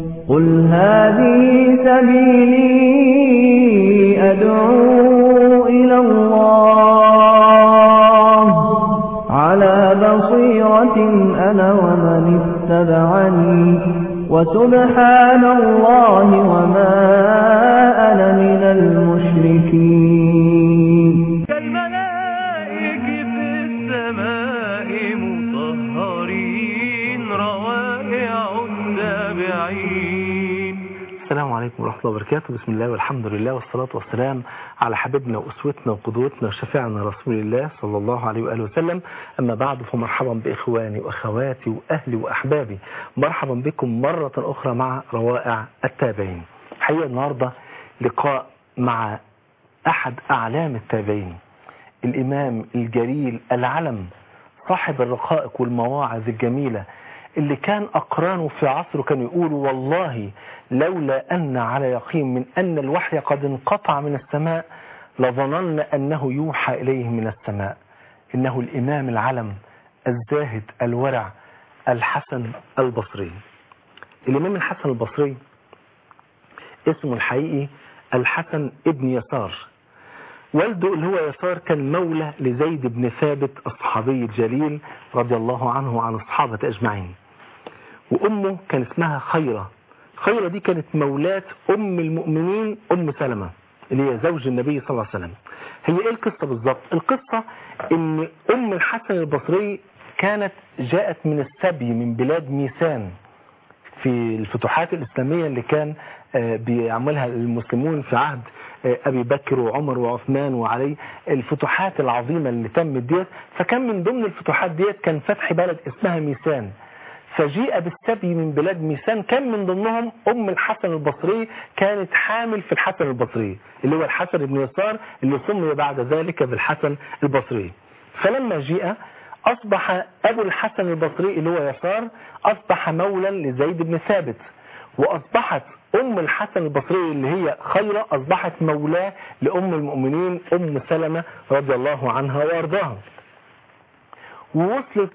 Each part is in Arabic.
قل هذه سبيلي أدعو إلى الله على بصيرة أنا ومن اتبعني وسبحان الله وما أنا من المشركين. كالملائك في السماء مطهرين روائع التابعين. السلام عليكم ورحمة الله وبركاته. بسم الله والحمد لله والصلاة والسلام على حبيبنا وأسوتنا وقدوتنا وشفيعنا رسول الله صلى الله عليه وآله وسلم. أما بعد فمرحبا بإخواني وأخواتي وأهلي وأحبابي، مرحبا بكم مرة أخرى مع روائع التابعين. حقيقة النهاردة لقاء مع أحد أعلام التابعين، الإمام الجليل العلم صاحب الرقائق والمواعظ الجميلة، اللي كان أقرانه في عصره كانوا يقولوا والله لولا أن على يقين من أن الوحي قد انقطع من السماء لظننا أنه يوحى إليه من السماء. إنه الإمام العلم الزاهد الورع الحسن البصري. الإمام الحسن البصري اسمه الحقيقي الحسن ابن يسار. والده اللي هو يسار كان مولى لزيد بن ثابت الصحابي الجليل رضي الله عنه وعن الصحابة أجمعين. وأمه كان اسمها خيرة. خيرة دي كانت مولاة أم المؤمنين أم سلمة اللي هي زوج النبي صلى الله عليه وسلم. هي إيه القصة بالضبط؟ القصة إن أم الحسن البصري كانت جاءت من السبي من بلاد ميسان في الفتوحات الإسلامية اللي كان بيعملها المسلمون في عهد أبي بكر وعمر وعثمان وعلي، الفتوحات العظيمة اللي تمت ديت. فكان من ضمن الفتوحات ديت كان فتح بلد اسمها ميسان، فجيء بالسبي من بلاد ميسان، كان من ضمنهم أم الحسن البصري كانت حامل في الحسن البصري اللي هو الحسن بن يسار اللي سمي بعد ذلك بالحسن البصري. فلما جيء أصبح أبو الحسن البصري اللي هو يسار أصبح مولا لزيد بن ثابت، وأصبحت أم الحسن البصري اللي هي خيرة أصبحت مولاه لأم المؤمنين أم سلمة رضي الله عنها وأرضاها. ووصلت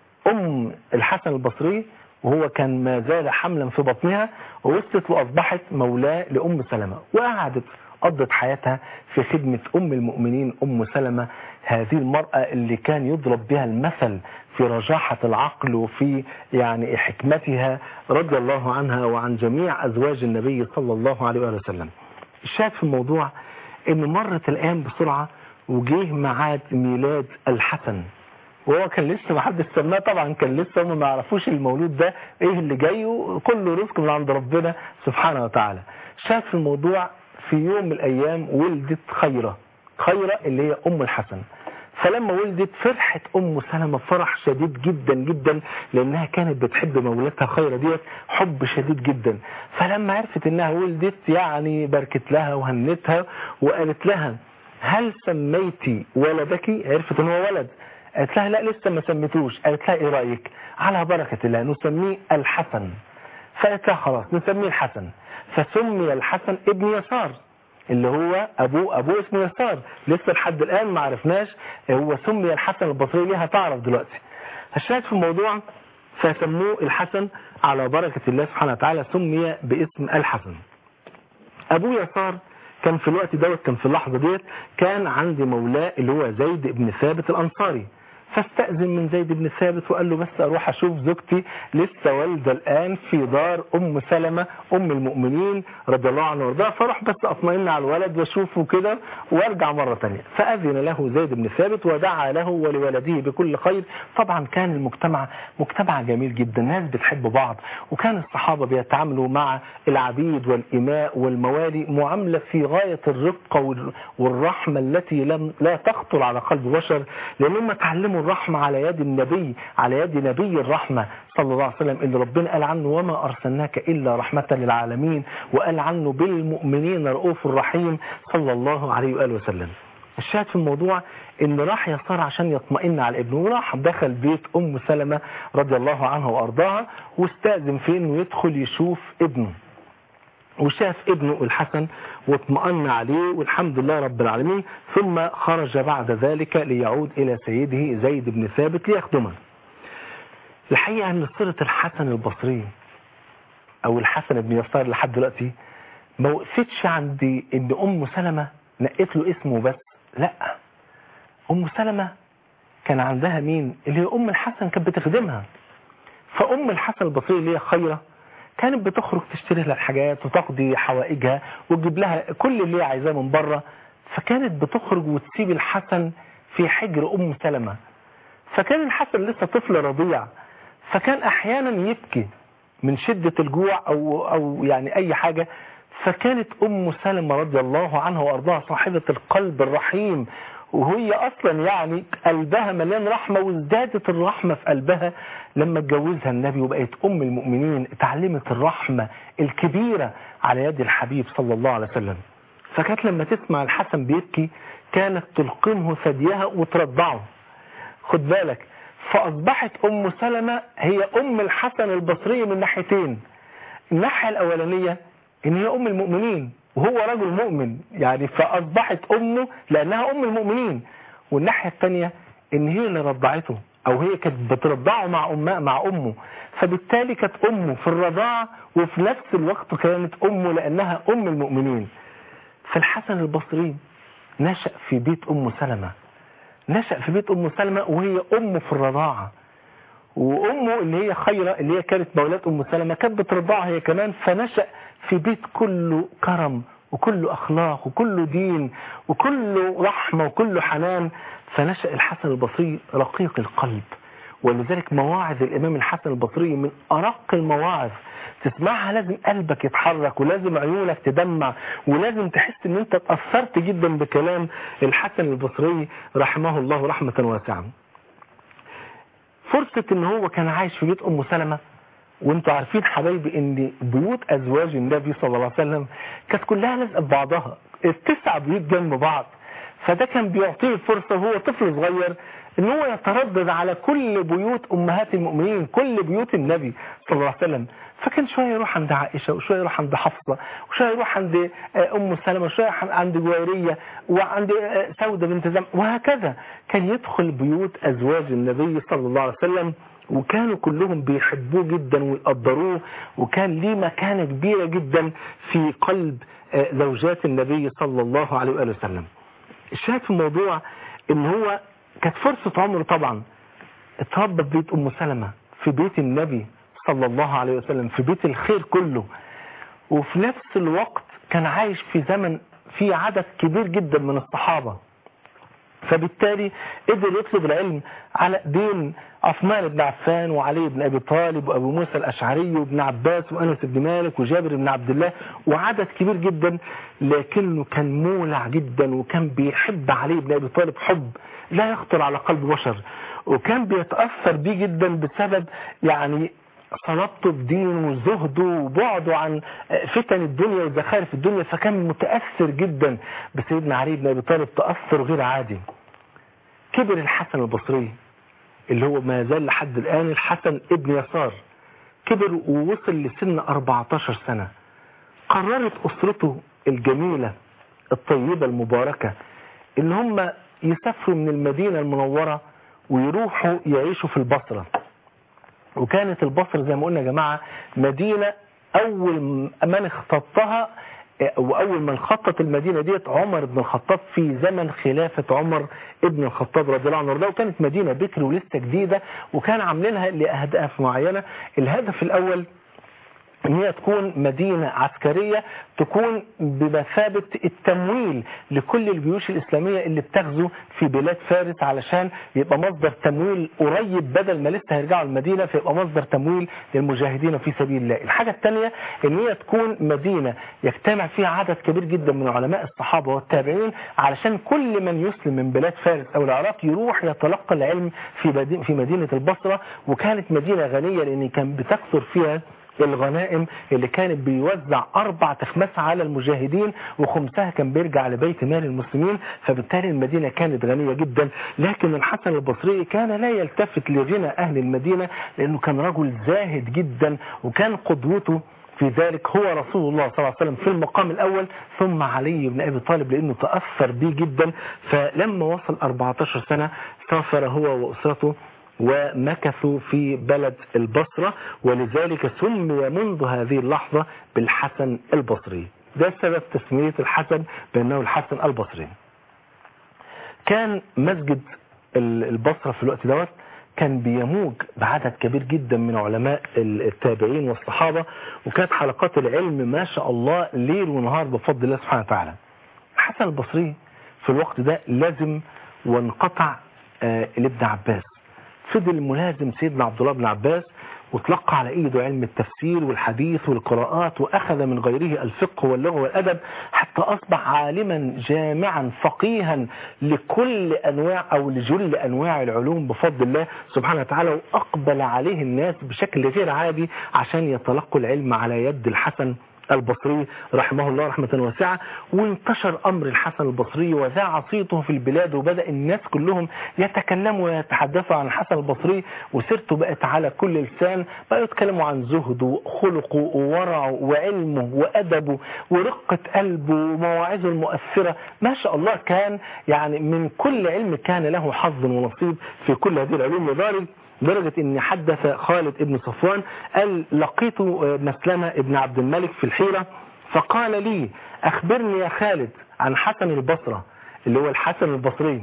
أم الحسن البصري وهو كان ما زال حملا في بطنها، ووصلت وأصبحت مولاه لأم سلمة، وقعدت قضت حياتها في خدمة أم المؤمنين أم سلمة، هذه المرأة اللي كان يضرب بها المثل في رجاحة العقل وفي يعني حكمتها رضي الله عنها وعن جميع أزواج النبي صلى الله عليه وسلم. الشاهد في الموضوع إن مرت الأيام بسرعة وجيه ميعاد ميلاد الحسن، وهو كان لسه ما حدش سماه طبعا، كان لسه هم ما يعرفوش المولود ده ايه اللي جاي، وكله رزق من عند ربنا سبحانه وتعالى. شاف في الموضوع في يوم من الايام ولدت خيرة اللي هي ام الحسن. فلما ولدت فرحت ام سلمة فرح شديد جدا جدا، لانها كانت بتحب مولاتها خيرة ديت حب شديد جدا. فلما عرفت انها ولدت يعني باركت لها وهنتها وقالت لها هل سميتي ولدك؟ عرفت ان هو ولد، قالت لها لا لسه ما سميتوش. قالت لها ايه رأيك؟ على بركة الله نسميه الحسن. فقالت لها خلاص نسميه الحسن. فسمي الحسن ابن يسار اللي هو ابوه اسمه يسار، لسه لحد الان ما عرفناش هو سمي الحسن البصري ليه، هتعرف دلوقتي. الشاهد في الموضوع فسموه الحسن على بركة الله سبحانه وتعالى، سمي باسم الحسن. ابوه يسار كان في الوقت دوت، كان في اللحظة ديت كان عندي مولاه اللي هو زيد بن ثابت الأنصاري. فاستأذن من زيد بن ثابت وقال له بس أروح أشوف زوجتي لسه والدة الآن في دار أم سلمة أم المؤمنين رضي الله عنه وارضاها، فاروح بس أطمئن على الولد واشوفه كده وارجع مرة تانية. فأذن له زيد بن ثابت ودعا له ولولده بكل خير. طبعا كان المجتمع مجتمع جميل جدا، ناس بتحب بعض، وكان الصحابة بيتعاملوا مع العبيد والإماء والموالي معاملة في غاية الرقة والرحمة التي لا تخطر على قلب بشر، لأنهم تعلموا الرحمة على يد النبي، على يد نبي الرحمة صلى الله عليه وسلم اللي ربنا قال عنه وما أرسلناك إلا رحمة للعالمين، وقال عنه بالمؤمنين رؤوف رحيم صلى الله عليه وآله وسلم. الشاهد في الموضوع ان راح يسار عشان يطمئن على ابنه، وراح دخل بيت ام سلمة رضي الله عنها وارضاها واستأذن في انه يدخل يشوف ابنه، وشاف ابنه الحسن واطمأن عليه والحمد لله رب العالمين. ثم خرج بعد ذلك ليعود إلى سيده زيد بن ثابت ليخدمه. الحقيقة أن صلة الحسن البصري او الحسن بن يسار لحد دلوقتي ما وقفتش عند ان ام سلمة نقت له اسمه بس، لا، ام سلمة كان عندها مين؟ اللي هي ام الحسن كانت بتخدمها. فام الحسن البصري اللي هي خيرة كانت بتخرج تشتري لها الحاجات وتقضي حوائجها وتجيب لها كل اللي هي عايزاه من بره، فكانت بتخرج وتسيب الحسن في حجر ام سلمة. فكان الحسن لسه طفل رضيع، فكان احيانا يبكي من شدة الجوع او يعني اي حاجة. فكانت ام سلمة رضي الله عنها وارضاها صاحبة القلب الرحيم، وهي اصلا يعني قلبها مليان رحمة، وازدادت الرحمة في قلبها لما اتجوزها النبي وبقت ام المؤمنين، اتعلمت الرحمة الكبيرة على يد الحبيب صلى الله عليه وسلم. فكانت لما تسمع الحسن بيبكي كانت تلقمه ثديها وترضعه. خد بالك، فاصبحت ام سلمة هي ام الحسن البصري من ناحيتين. الناحية الاولانية ان هي ام المؤمنين وهو رجل مؤمن، يعني فاصبحت امه لانها ام المؤمنين. والناحية الثانية ان هي اللي رضعته، او هي كانت بترضعه مع امه، فبالتالي كانت امه في الرضاعة وفي نفس الوقت كانت امه لانها ام المؤمنين. فالحسن البصري نشأ في بيت ام سلمة، نشأ في بيت ام سلمة وهي امه في الرضاعة، وامه اللي هي خيرة اللي هي كانت مولات ام سلمة كانت بترضعها هي كمان. فنشأ في بيت كله كرم وكله اخلاق وكله دين وكله رحمة وكله حنان. فنشأ الحسن البصري رقيق القلب، ولذلك مواعظ الامام الحسن البصري من ارق المواعظ، تسمعها لازم قلبك يتحرك ولازم عيونك تدمع ولازم تحس ان انت اتأثرت جدا بكلام الحسن البصري رحمه الله رحمة واسعة. فرصة ان هو كان عايش في بيت ام سلمة، وانتوا عارفين حبايبي ان بيوت ازواج النبي صلى الله عليه وسلم كانت كلها لازقه ببعضها، 9 بيوت جنب بعض. فده كان بيعطيه فرصة وهو طفل صغير ان هو يتردد على كل بيوت امهات المؤمنين، كل بيوت النبي صلى الله عليه وسلم. فكان شوية يروح عند عائشة وشوية يروح عند حفصة وشوية يروح عند ام سلمة وشوية عند جويرية وعند سودة بنت زمعة، وهكذا كان يدخل بيوت ازواج النبي صلى الله عليه وسلم، وكانوا كلهم بيحبوه جدا ويقدروه، وكان ليه مكانة كبيرة جدا في قلب زوجات النبي صلى الله عليه وآله وسلم. الشاهد في الموضوع ان هو كانت فرصة عمره طبعا، اتربى في بيت ام سلمة، في بيت النبي صلى الله عليه وسلم، في بيت الخير كله، وفي نفس الوقت كان عايش في زمن فيه عدد كبير جدا من الصحابة. فبالتالي قدر يطلب العلم على ايدين عثمان بن عفان وعلي بن ابي طالب وابو موسى الاشعري وابن عباس وانس بن مالك وجابر بن عبد الله وعدد كبير جدا، لكنه كان مولع جدا وكان بيحب علي بن ابي طالب حب لا يخطر على قلب بشر، وكان بيتأثر بيه جدا بسبب يعني صلابته بدين وزهده وبعده عن فتن الدنيا وزخارف الدنيا. فكان متأثر جدا بسيدنا علي بن ابي طالب تأثر غير عادي. كبر الحسن البصري اللي هو ما زال لحد الآن الحسن ابن يسار، كبر ووصل لسن 14 سنة. قررت أسرته الجميلة الطيبة المباركة إن هم يسافروا من المدينة المنورة ويروحوا يعيشوا في البصرة. وكانت البصرة زي ما قلنا يا جماعة مدينة أول من اختطها وأول من خطط المدينة ديت عمر بن الخطاب في زمن خلافة عمر ابن الخطاب رضي الله عنه وارضاه. وكانت مدينة بكر ولسه جديدة، وكان عاملينها لأهداف معينة. الهدف الأول ان هي تكون مدينة عسكرية تكون بمثابة التمويل لكل الجيوش الإسلامية اللي بتغزو في بلاد فارس، علشان يبقى مصدر تمويل قريب بدل ما لسه هيرجعوا المدينة، فيبقى مصدر تمويل للمجاهدين في سبيل الله. الحاجة الثانية ان هي تكون مدينة يجتمع فيها عدد كبير جدا من علماء الصحابة والتابعين، علشان كل من يسلم من بلاد فارس او العراق يروح يتلقى العلم في مدينة البصرة. وكانت مدينة غنية لان كان بتكثر فيها الغنائم اللي كانت بيوزع 4 أخماس على المجاهدين وخمسها كان بيرجع لبيت مال المسلمين. فبالتالي المدينة كانت غنية جدا. لكن الحسن البصري كان لا يلتفت لغنى أهل المدينة لأنه كان رجل زاهد جدا، وكان قدوته في ذلك هو رسول الله صلى الله عليه وسلم في المقام الأول، ثم علي بن أبي طالب لأنه تأثر به جدا. فلما وصل 14 سنة سافر هو وأسرته ومكثوا في بلد البصرة، ولذلك سمي منذ هذه اللحظة بالحسن البصري. ده سبب تسمية الحسن بأنه الحسن البصري. كان مسجد البصرة في الوقت دوت كان بيموج بعدد كبير جدا من علماء التابعين والصحابة، وكانت حلقات العلم ما شاء الله ليل ونهار بفضل الله سبحانه وتعالى. الحسن البصري في الوقت ده لازم وانقطع لابن عباس، فضل ملازم سيدنا عبد الله بن عباس، وتلقى على ايده علم التفسير والحديث والقراءات، واخذ من غيره الفقه واللغة والادب، حتى اصبح عالما جامعا فقيها لكل انواع او لجل انواع العلوم بفضل الله سبحانه وتعالى. واقبل عليه الناس بشكل غير عادي عشان يتلقوا العلم على يد الحسن البصري رحمه الله رحمة واسعة. وانتشر أمر الحسن البصري وذاع صيته في البلاد، وبدأ الناس كلهم يتكلموا ويتحدثوا عن الحسن البصري، وسيرته بقت على كل لسان، بقوا يتكلموا عن زهده وخلقه وورعه وعلمه وأدبه ورقة قلبه ومواعظه المؤثرة. ما شاء الله كان يعني من كل علم كان له حظ ونصيب في كل هذه العلوم، لدرجة ان حدث خالد ابن صفوان قال لقيت مسلمة ابن عبد الملك في الحيرة فقال لي اخبرني يا خالد عن حسن البصرة اللي هو الحسن البصري،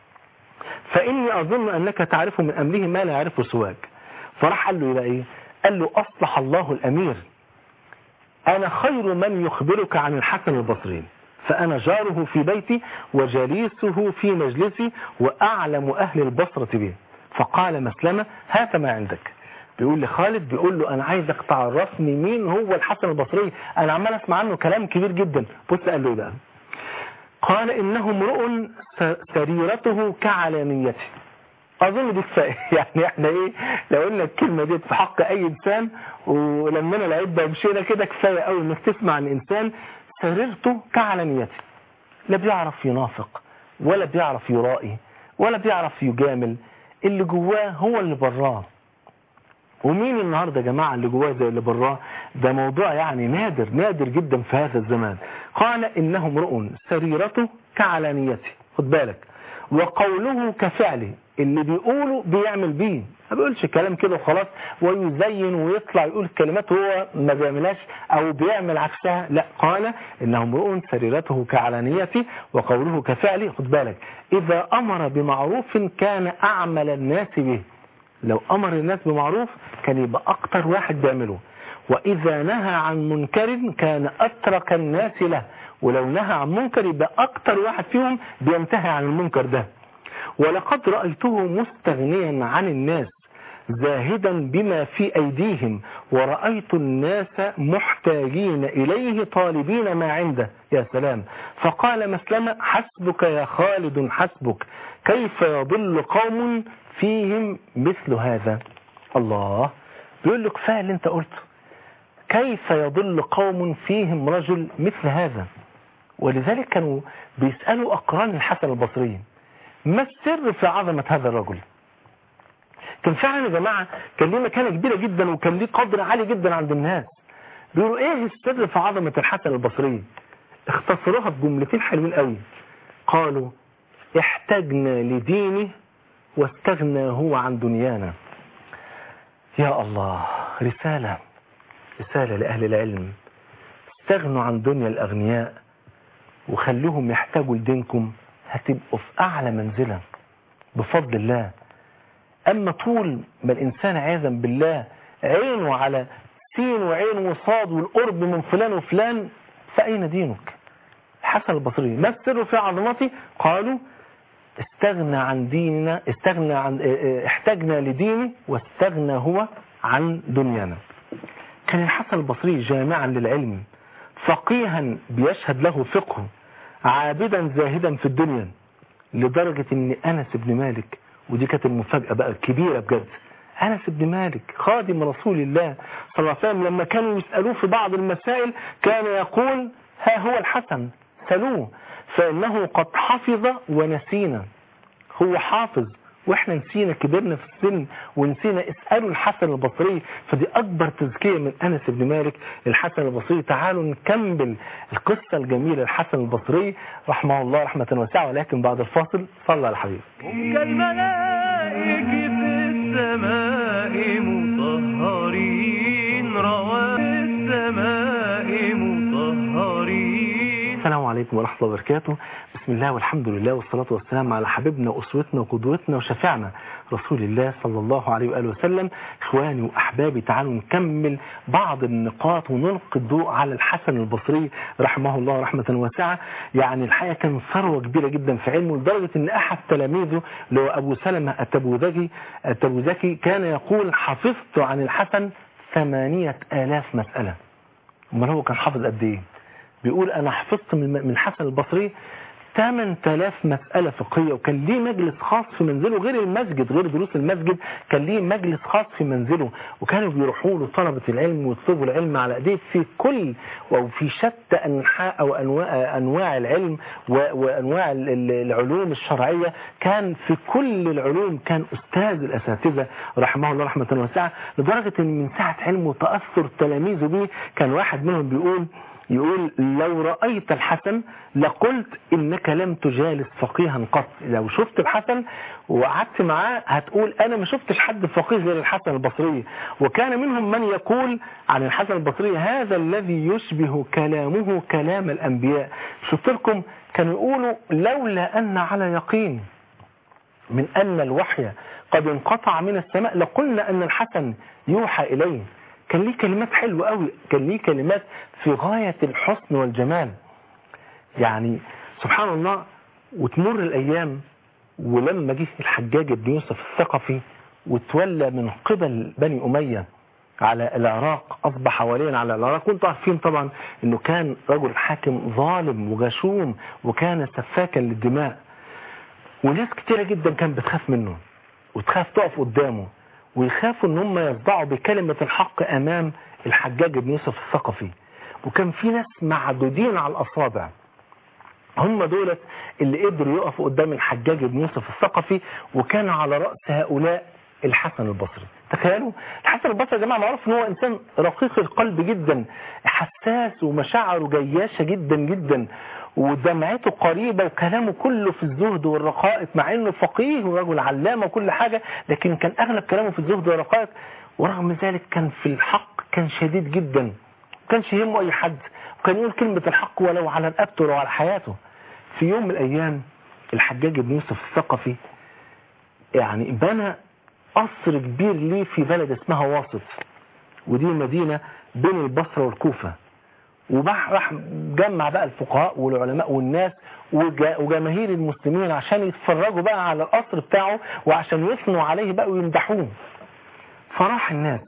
فاني اظن انك تعرف من امره ما لا يعرفه سواك. فراح قال له ايه؟ قال له اصلح الله الامير، انا خير من يخبرك عن الحسن البصري، فانا جاره في بيتي وجليسه في مجلسي واعلم اهل البصرة به. فقال مسلمة هات ما عندك. بيقول لخالد، بيقول له انا عايزك تعرفني مين هو الحسن البصري، انا عمال اسمع عنه كلام كبير جدا. بص قال له ده، قال انه امرؤ سريرته كعلانيته. اظن دي كفايه يعني احنا ايه لو قلنا الكلمه دي في حق اي انسان ولمنا العده ومشينا كده كفايه قوي انك تسمع عن انسان سريرته كعلانيته، لا بيعرف ينافق ولا بيعرف يرائي ولا بيعرف يجامل، اللي جواه هو اللي براه. ومين النهاردة يا جماعة اللي جواه زي اللي براه؟ ده موضوع يعني نادر جدا في هذا الزمان. قال إنه امرؤ سريرته كعلانيته، خد بالك، وقوله كفعله، اللي بيقوله بيعمل بيه، ما بيقولش كلام كده وخلاص ويزين ويطلع يقول كلمات هو ما بيعملهاش او بيعمل عكسها، لا، قال انه امرؤ سريرته كعلانيته وقوله كفعله. خد بالك، اذا امر بمعروف كان اعمل الناس به، لو امر الناس بمعروف كان يبقى اكتر واحد بيعمله، واذا نهى عن منكر كان اترك الناس له، ولو نهى عن منكر يبقى اكتر واحد فيهم بينتهي عن المنكر ده. ولقد رأيته مستغنيا عن الناس زاهدا بما في أيديهم، ورأيت الناس محتاجين إليه طالبين ما عنده. يا سلام. فقال مسلمة حسبك يا خالد حسبك، كيف يضل قوم فيهم مثل هذا. الله، بيقول له كفاية اللي انت قلته، كيف يضل قوم فيهم رجل مثل هذا. ولذلك كانوا بيسألوا أقران الحسن البصري ما السر في عظمة هذا الرجل. كان فعلا يا جماعة كان ليه مكانة كبيرة جدا وكان ليه قدر عالي جدا عند الناس. بيقولوا ايه السر في عظمة الحسن البصري؟ اختصروها بجملتين حلوين قوي، قالوا احتاجنا لدينه واستغنى هو عن دنيانا. يا الله، رسالة لأهل العلم، استغنوا عن دنيا الأغنياء وخلوهم يحتاجوا لدينكم، هتبقوا في أعلى منزلة بفضل الله. أما طول ما الإنسان عياذا بالله عينه على سين وعين وصاد والقرب من فلان وفلان، فأين دينك؟ الحسن البصري ما السر في عظمته؟ قالوا احتاجنا لدينه واستغنى هو عن دنيانا. كان الحسن البصري جامعا للعلم، فقيها بيشهد له فقه، عابدا زاهدا في الدنيا، لدرجة ان أنس بن مالك، ودي كانت المفاجأة بقى الكبيرة بجد، أنس بن مالك خادم رسول الله صلى الله عليه وسلم لما كانوا يسألوه في بعض المسائل كان يقول ها هو الحسن سألوه فإنه قد حفظ ونسينا. هو حافظ واحنا نسينا، كبرنا في السن ونسينا، اسألوا الحسن البصري. فدي أكبر تزكية من أنس بن مالك الحسن البصري. تعالوا نكمل القصة الجميلة الحسن البصري رحمه الله رحمة واسعة، ولكن بعد الفاصل صلى على الحبيب. هم كالملائكة في السماء مطهرين رواه السماء مطهرين. السلام عليكم ورحمة الله وبركاته. بسم الله والحمد لله والصلاة والسلام على حبيبنا وأسوتنا وقدوتنا وشفيعنا رسول الله صلى الله عليه وآله وسلم. إخواني وأحبابي، تعالوا نكمل بعض النقاط ونلقي الضوء على الحسن البصري رحمه الله رحمة واسعة. يعني الحقيقة كان ثروة كبيرة جدا في علمه، لدرجة أن أحد تلاميذه اللي هو أبو سلمة التبوذكي كان يقول: حفظت عن الحسن 8,000 مسألة. أمال هو كان حافظ قد إيه؟ بيقول أنا حفظت من الحسن البصري 8,000 مسألة فقهية، وكان ليه مجلس خاص في منزله غير المسجد، غير دروس المسجد، كان ليه مجلس خاص في منزله، وكانوا بيروحوا له طلبة العلم ويطلبوا العلم على ايديه في كل وفي شتى أنحاء أو أنواع العلم وأنواع العلوم الشرعية. كان في كل العلوم كان أستاذ الأساتذة رحمه الله رحمة واسعة، لدرجة أن من ساعة علمه وتأثر تلاميذه به كان واحد منهم يقول لو رأيت الحسن لقلت إنك لم تجالس فقيها قط. لو شفت الحسن وقعدت معاه هتقول أنا ما شفتش حد فقيه غير الحسن البصري. وكان منهم من يقول عن الحسن البصري: هذا الذي يشبه كلامه كلام الأنبياء. شفت لكم كانوا يقولوا: لولا أن على يقين من أن الوحي قد انقطع من السماء لقلنا أن الحسن يوحى إليه. كان ليه كلمات حلوة قوي، كان ليه كلمات في غاية الحسن والجمال. يعني سبحان الله. وتمر الأيام، ولما جه الحجاج بن يوسف الثقفي وتولى من قبل بني أمية على العراق، أصبح وليا على العراق. وانتم عارفين طبعا أنه كان رجل حاكم ظالم وغشوم، وكان سفاكا للدماء، وناس كتيرة جدا كان بتخاف منه وتخاف تقف قدامه، ويخافوا ان هم يصدعوا بكلمة الحق امام الحجاج بن يوسف الثقفي. وكان في ناس معدودين على الاصابع هم دولت اللي قدروا يقفوا قدام الحجاج بن يوسف الثقفي، وكان على رأس هؤلاء الحسن البصري. تخيلوا الحسن البصري يا جماعة معروف ان هو انسان رقيق القلب جدا، حساس ومشاعره جياشة جدا جدا، ودمعته قريبة، وكلامه كله في الزهد والرقائق، مع انه فقيه ورجل علامة وكل حاجة، لكن كان اغلب كلامه في الزهد والرقائق. ورغم ذلك كان في الحق كان شديد جدا، ما كانش يهمه اي حد، وكان يقول كلمة الحق ولو على رقبته ولو على حياته. في يوم من الايام الحجاج بن يوسف الثقفي يعني بنى قصر كبير ليه في بلد اسمها واسط، ودي مدينة بين البصرة والكوفة. وراح جمع بقى الفقهاء والعلماء والناس وجماهير المسلمين عشان يتفرجوا بقى على القصر بتاعه، وعشان يثنوا عليه بقى ويمدحوه. فراح الناس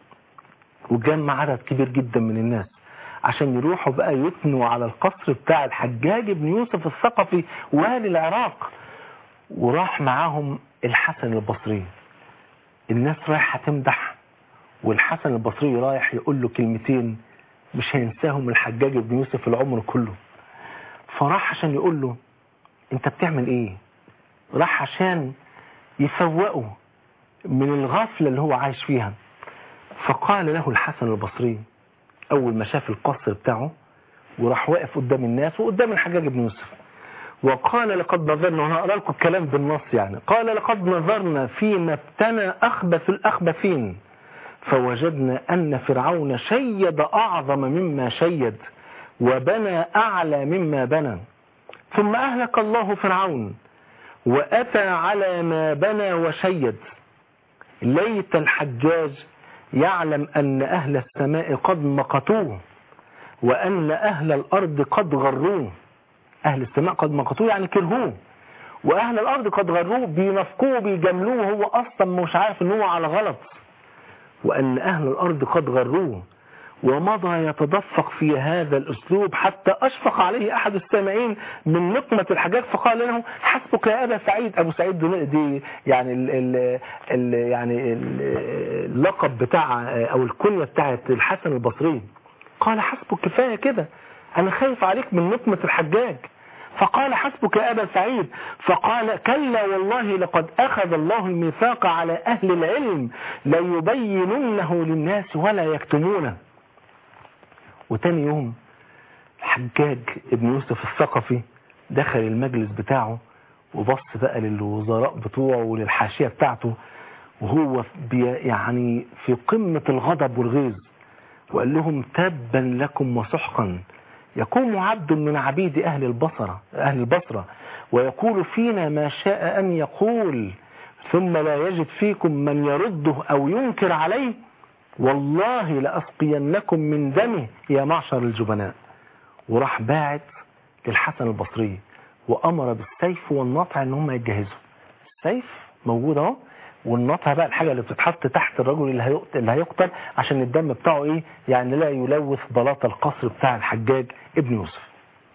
وجمع عدد كبير جدا من الناس عشان يروحوا بقى يثنوا على القصر بتاع الحجاج بن يوسف الثقفي والي العراق. وراح معاهم الحسن البصري. الناس رايحة تمدح، والحسن البصري رايح يقول له كلمتين مش هينساهم الحجاج بن يوسف العمر كله. فراح عشان يقول له انت بتعمل ايه؟ راح عشان يفوقه من الغفلة اللي هو عايش فيها. فقال له الحسن البصري اول ما شاف القصر بتاعه وراح واقف قدام الناس وقدام الحجاج بن يوسف، وقال لقد نظرنا، وانا اقرا لكم الكلام بالنص يعني، قال لقد نظرنا فيما ابتنى اخبث الاخبثين فوجدنا أن فرعون شيد أعظم مما شيد وبنى أعلى مما بنى، ثم أهلك الله فرعون وأتى على ما بنى وشيد. ليت الحجاج يعلم أن أهل السماء قد مقتوه وأن أهل الأرض قد غروه. أهل السماء قد مقتوه يعني كرهوه، وأهل الأرض قد غروه بينفقوه بيجملوه، وهو أصلا مش عارف أنه على غلط. وأن أهل الأرض قد غروه. ومضى يتدفق في هذا الأسلوب حتى أشفق عليه أحد السامعين من نقمة الحجاج فقال له حسبك يا أبا سعيد. أبو سعيد دي يعني اللقب بتاع أو الكنية بتاعت الحسن البصري. قال حسبك كفاية كده، أنا خايف عليك من نقمة الحجاج. فقال حسبك يا أبا سعيد. فقال كلا والله لقد أخذ الله الميثاق على أهل العلم ليبيننه للناس ولا يكتمونه. وتاني يوم الحجاج ابن يوسف الثقفي دخل المجلس بتاعه وبص بقى للوزراء بتوعه وللحاشية بتاعته وهو يعني في قمة الغضب والغيظ، وقال لهم تبا لكم وسحقا، يقوم عبد من عبيد أهل البصرة ويقول فينا ما شاء أن يقول ثم لا يجد فيكم من يرده أو ينكر عليه، والله لأسقينكم من دمه يا معشر الجبناء. وراح باعت للحسن البصري وأمر بالسيف والنطع ان هم يتجهزوا. السيف موجود اهو، والنطع بقى الحاجة اللي بتتحط تحت الرجل اللي هيقتل عشان الدم بتاعه ايه يعني لا يلوث بلاط القصر بتاع الحجاج ابن يوسف.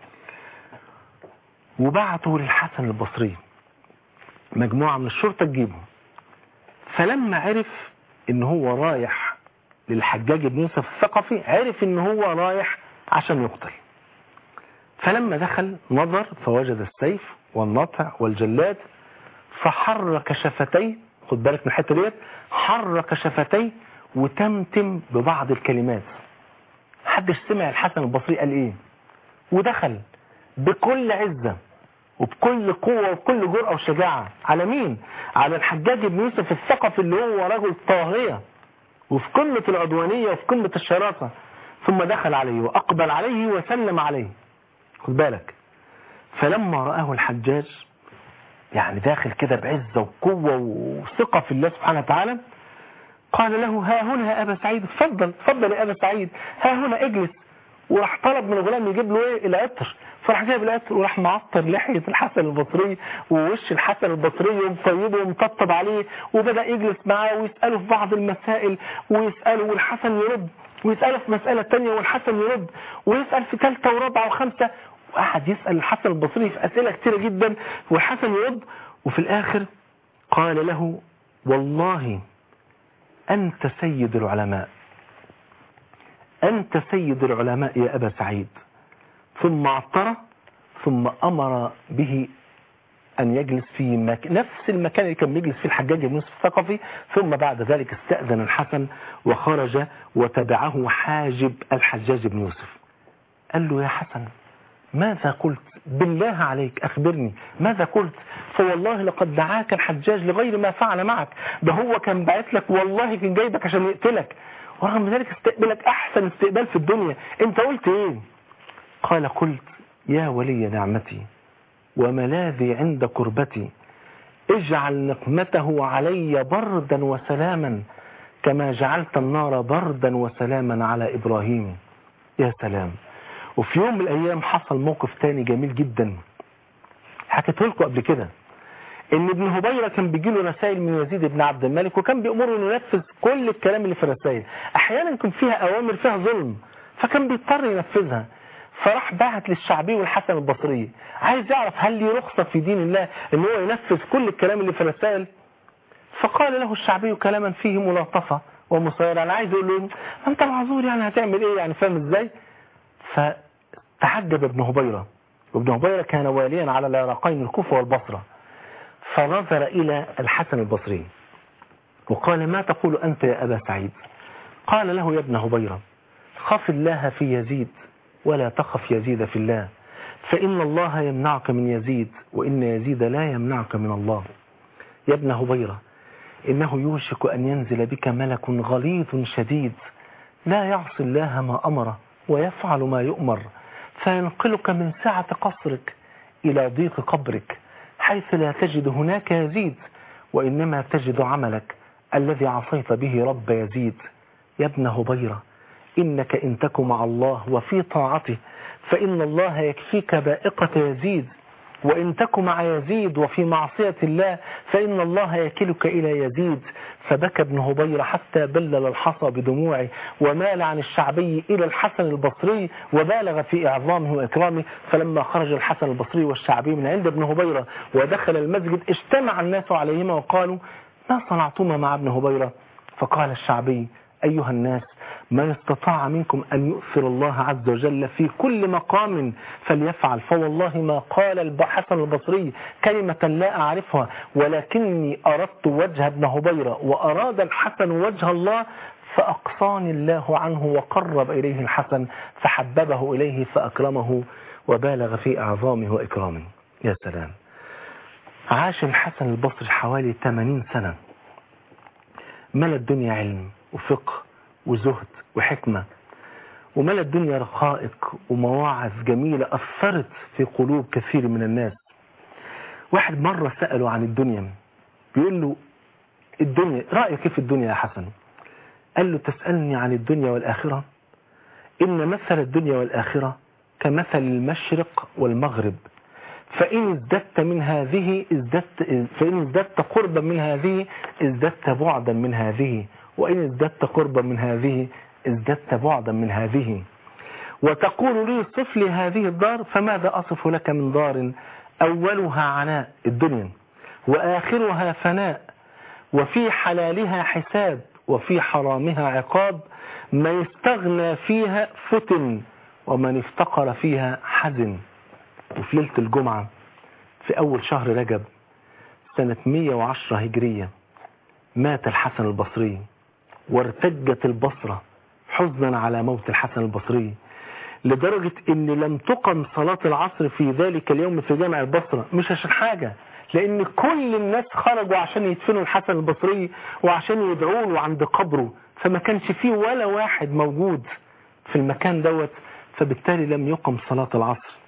وبعته للحسن البصري مجموعة من الشرطة تجيبه. فلما عرف ان هو رايح للحجاج ابن يوسف الثقفي، عرف ان هو رايح عشان يقتل. فلما دخل نظر فوجد السيف والنطع والجلاد، فحرك شفتيه، خد بالك من الحته ديت، حرك شفتيه وتمتم ببعض الكلمات. محدش سمع الحسن البصري قال ايه، ودخل بكل عزة وبكل قوة وبكل جرأة وشجاعة على مين؟ على الحجاج بن يوسف الثقفي اللي هو رجل طاغية وفي قمة العدوانية وفي قمة الشراسة. ثم دخل عليه وأقبل عليه وسلم عليه، خد بالك. فلما رآه الحجاج يعني داخل كده بعزة وقوة وثقة في الله سبحانه وتعالى، قال له ها هنا يا أبا سعيد، اتفضل يا أبا سعيد، ها هنا اجلس. وراح طلب من الغلام يجيب له ايه العطر، فراح جايب العطر وراح معطر لحية الحسن البصري ووش الحسن البصري ومطيبه ومطبطب عليه، وبدأ يجلس معاه ويسأله في بعض المسائل ويسأله والحسن يرد، ويسأله في مسألة تانية والحسن يرد، ويسأل في ثالثة ورابعة وخمسة، وقعد يسأل الحسن البصري في أسئلة كتيرة جدا والحسن يرد. وفي الآخر قال له والله أنت سيد العلماء، أنت سيد العلماء يا أبا سعيد. ثم عطر، ثم أمر به أن يجلس في نفس المكان اللي كان بيجلس فيه الحجاج بن يوسف الثقفي. ثم بعد ذلك استأذن الحسن وخرج وتبعه حاجب الحجاج بن يوسف. قال له يا حسن ماذا قلت؟ بالله عليك أخبرني ماذا قلت؟ فوالله لقد دعاك الحجاج لغير ما فعل معك، ده هو كان باعت لك، والله كان جايبك عشان يقتلك، ورغم ذلك استقبلك أحسن استقبال في الدنيا. انت قلت ايه؟ قال قلت يا ولي نعمتي وملاذي عند قربتي، اجعل نقمته علي بردا وسلاما كما جعلت النار بردا وسلاما على إبراهيم. يا سلام. وفي يوم من الأيام حصل موقف تاني جميل جدا حكيته لكم قبل كده، ان ابن هبيرة كان بيجيله رسائل من يزيد بن عبد الملك، وكان بيأمره انه ينفذ كل الكلام اللي في الرسائل. احيانا كان فيها اوامر فيها ظلم فكان بيضطر ينفذها. فراح بعت للشعبي والحسن البصري عايز يعرف هل لي رخصة في دين الله ان هو ينفذ كل الكلام اللي في الرسائل. فقال له الشعبي كلاما فيه ملاطفة ومصايرة، انا عايز اقول له انت معذور يعني هتعمل ايه يعني، فاهم ازاي؟ فتعجب ابن هبيرة، وابن هبيرة كان واليا على العراقين الكوفة والبصرة. فنظر إلى الحسن البصري وقال ما تقول أنت يا أبا سعيد؟ قال له يا ابن هبيرة خف الله في يزيد ولا تخف يزيد في الله، فإن الله يمنعك من يزيد وإن يزيد لا يمنعك من الله. يا ابن هبيرة إنه يوشك أن ينزل بك ملك غليظ شديد لا يعصي الله ما أمره ويفعل ما يؤمر، فينقلك من سعة قصرك إلى ضيق قبرك حيث لا تجد هناك يزيد، وإنما تجد عملك الذي عصيت به رب يزيد. يا ابن هبيرة إنك إن تك مع الله وفي طاعته فإن الله يكفيك بائقة يزيد، وإن تك مع يزيد وفي معصية الله فإن الله يكلك إلى يزيد. فبكى ابن هبيرة حتى بلل الحصى بدموعه ومال عن الشعبي إلى الحسن البصري وبالغ في إعظامه وإكرامه. فلما خرج الحسن البصري والشعبي من عند ابن هبيرة ودخل المسجد اجتمع الناس عليهما وقالوا ما صنعتما مع ابن هبيرة؟ فقال الشعبي أيها الناس من استطاع منكم أن يؤثر الله عز وجل في كل مقام فليفعل، فوالله ما قال الحسن البصري كلمة لا أعرفها ولكني أردت وجه ابن هبيرة وأراد الحسن وجه الله فأقصاني الله عنه وقرب إليه الحسن فحببه إليه فأكرمه وبالغ في أعظامه وإكرامه. يا سلام. عاش الحسن البصري حوالي 80 سنة ملا الدنيا علم وفقه وزهد وحكمة، وملا الدنيا رقائق ومواعظ جميلة أثرت في قلوب كثير من الناس. واحد مرة سأله عن الدنيا، بيقول له الدنيا رأيك كيف الدنيا يا حسن؟ قال له تسألني عن الدنيا والآخرة؟ إن مثل الدنيا والآخرة كمثل المشرق والمغرب، فإن ازددت من هذه فإن ازددت قربا من هذه ازددت بعدا من هذه، وإن ازددت قربا من هذه ازددت بعدا من هذه. وتقول لي صف لي هذه الدار، فماذا أصف لك من دار أولها عناء الدنيا وآخرها فناء، وفي حلالها حساب وفي حرامها عقاب، من استغنى فيها فتن ومن افتقر فيها حزن. وفي ليلة الجمعة في أول شهر رجب سنة 110 هجرية مات الحسن البصري، وارتجت البصرة حزنا على موت الحسن البصري، لدرجة ان لم تقم صلاة العصر في ذلك اليوم في جامع البصرة، مش عشان حاجة، لان كل الناس خرجوا عشان يدفنوا الحسن البصري وعشان يدعوا له عند قبره، فما كانش فيه ولا واحد موجود في المكان دوت، فبالتالي لم يقم صلاة العصر.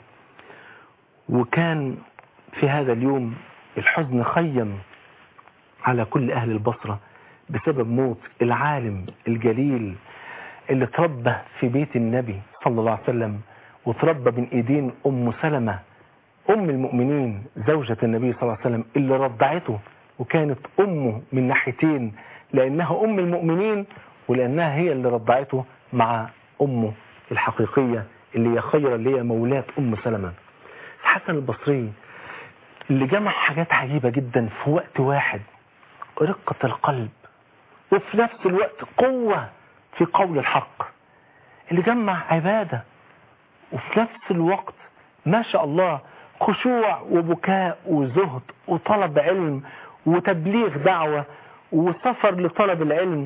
وكان في هذا اليوم الحزن خيم على كل أهل البصرة بسبب موت العالم الجليل اللي تربى في بيت النبي صلى الله عليه وسلم، وتربى بين ايدين أم سلمة أم المؤمنين زوجة النبي صلى الله عليه وسلم، اللي رضعته وكانت أمه من ناحيتين، لأنها أم المؤمنين ولأنها هي اللي رضعته مع أمه الحقيقية اللي هي خيرة، اللي هي مولاة أم سلمة. الحسن البصري اللي جمع حاجات عجيبة جدا في وقت واحد، رقة القلب وفي نفس الوقت قوة في قول الحق، اللي جمع عبادة وفي نفس الوقت ما شاء الله خشوع وبكاء وزهد وطلب علم وتبليغ دعوة وسفر لطلب العلم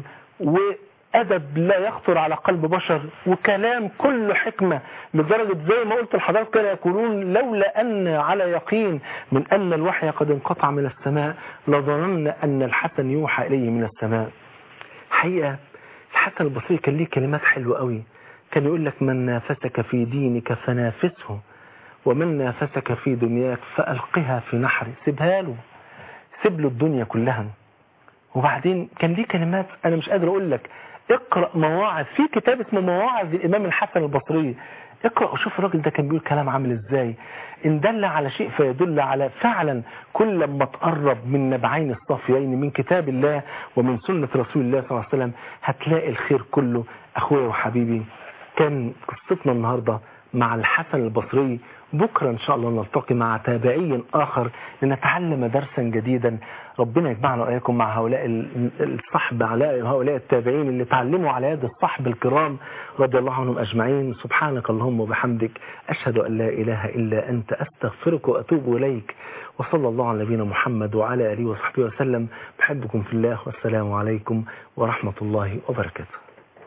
وأدب لا يخطر على قلب بشر وكلام كله حكمة، لدرجة زي ما قلت لحضرتك كانوا يقولون لولا أن على يقين من أن الوحي قد انقطع من السماء لظننا أن الحسن يوحى إليه من السماء. حقيقة الحسن البصري كان ليه كلمات حلوة قوي، كان يقول لك من نافسك في دينك فنافسه، ومن نافسك في دنياك فألقها في نحر، سيبها له، سيب له الدنيا كلها. وبعدين كان ليه كلمات أنا مش قادر أقول لك، اقرأ مواعظ في كتاب اسمه مواعظ الإمام الحسن البصري، اقرأ وشوف الراجل ده كان بيقول كلام عامل ازاي. ان دل على شيء فيدل على فعلا كل ما تقرب من نبعين الصافيين من كتاب الله ومن سنة رسول الله صلى الله عليه وسلم هتلاقي الخير كله. اخويا وحبيبي، كان قصتنا النهاردة مع الحسن البصري، بكرة ان شاء الله نلتقي مع تابعي اخر لنتعلم درسا جديدا. ربنا يجمعنا واياكم مع هؤلاء الصحب، على هؤلاء التابعين اللي تعلموا على يد الصحب الكرام رضي الله عنهم اجمعين. سبحانك اللهم وبحمدك، اشهد ان لا اله الا انت، استغفرك واتوب اليك، وصلى الله على نبينا محمد وعلى اله وصحبه وسلم. بحبكم في الله، والسلام عليكم ورحمة الله وبركاته.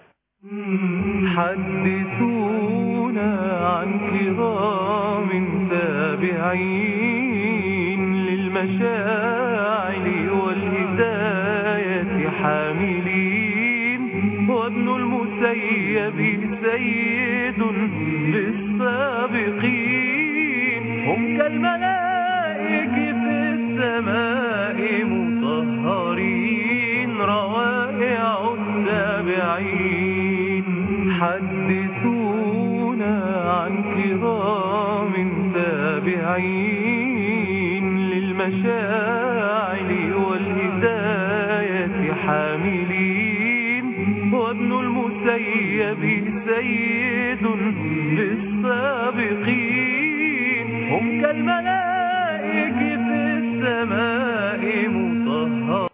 حدثونا عن كرام تابعين للمشاعر والهداية حاملين، وابن المسيب سيد للسابقين، هم كالملائك في السماء مطهرين، روائع التابعين. حدثونا عن كرام تابعين للمشاعر والهداية حاملين، وابن المسيب سيد للسابقين، هم كالملائك في السماء